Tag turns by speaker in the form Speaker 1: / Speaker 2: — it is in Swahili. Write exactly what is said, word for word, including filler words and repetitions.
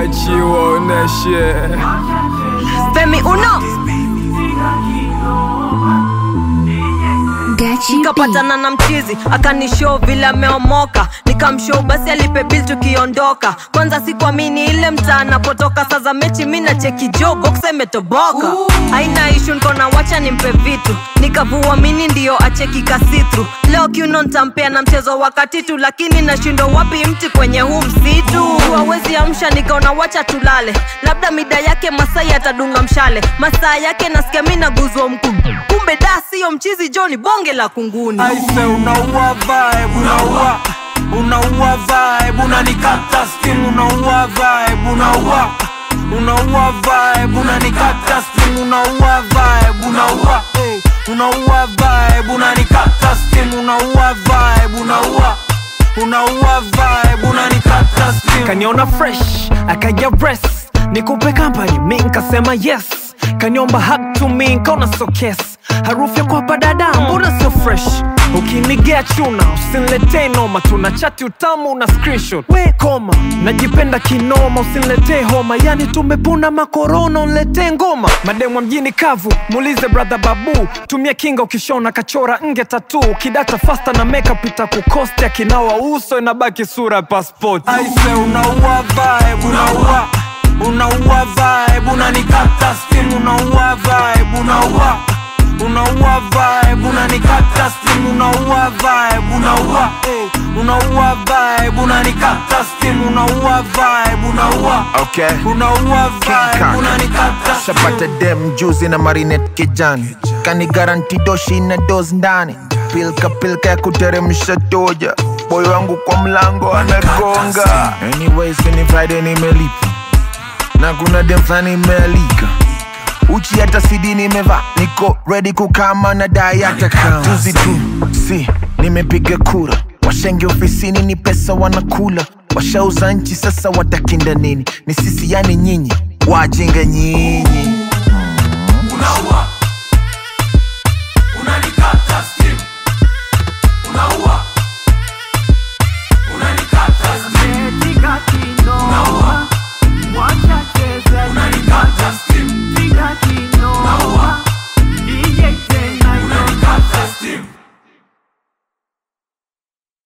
Speaker 1: Gachi waoneshe
Speaker 2: Femi Uno Nikapatana na mchizi akanishow vile ameomoka, nikamshow basi alipe bill tukiondoka. Kwanza sikuamini ile mtaa napotoka, sasa mechi mimi na cheki Joe box imetoboka. Haina issue niko na wacha nimpe vitu, nikavua mini ndio acheki kasitru. Leo kiuno nitampea na mchezo wakati tu, lakini nashindwa wapi mti kwenye huu msitu. Hawezi amsha nikaona wacha tulale, labda mida yake Masai atadunga mshale. Masaa yake nasikia mimi naguzwa mkuu, kumbe da sio mchizi Johnny bonge la kunguni.
Speaker 1: Aise unaua vibe, unaua Unaua vibe, unanikata steam. Unaua vibe, unaua Unaua vibe, unanikata steam. Unaua vibe, unaua Unaua vibe, unanikata steam. Unaua vibe, unaua Unaua vibe, unanikata steam.
Speaker 3: Kaniona fresh, akaja breast, nikupe company, mi nkasema yes. Kaniomba hug to me, nkaona so kiss. Harufu ya kwa padada, mbona so fresh. Ukinigea chuna, usinletee noma. Tunachati utamu na screenshot, we koma. Najipenda kinoma, usinletee homa. Yani tumepuna makorona, unletee ngoma. Mademwa mjini kavu, muulize brother babu. Tumia kinga ukishona, kachora nge tattoo. Kidata faster na makeup itakukosti. Akinawa uso inabaki sura passport.
Speaker 1: Aise unaua vibe, unaua Unaua vibe, unanikata steam. Unaua vibe, unaua Unaua vibe, unanikata steam. Unaua vibe, unaua Unaua vibe, unanikata steam. Unaua vibe, unaua
Speaker 4: Okay.
Speaker 1: Unaua vibe, unanikata steam.
Speaker 4: Shapata dem juzi na marinette kijani, kani garanti doshi na dozi ndani. Pilka pilka ya kuteremsha toja, boy wangu kwa mlango anagonga. Anyways ni Friday nimelipa, na kuna dem flani imealika. Uchi hata sidi nimeva, niko ready kukama na dai hata kama juzi tu, si, nimepiga kura. Washengi ofisini ni pesa wanakula. Washauza nchi sasa watakinda nini? Ni sisi yani nyinyi, wajinga nyinyi.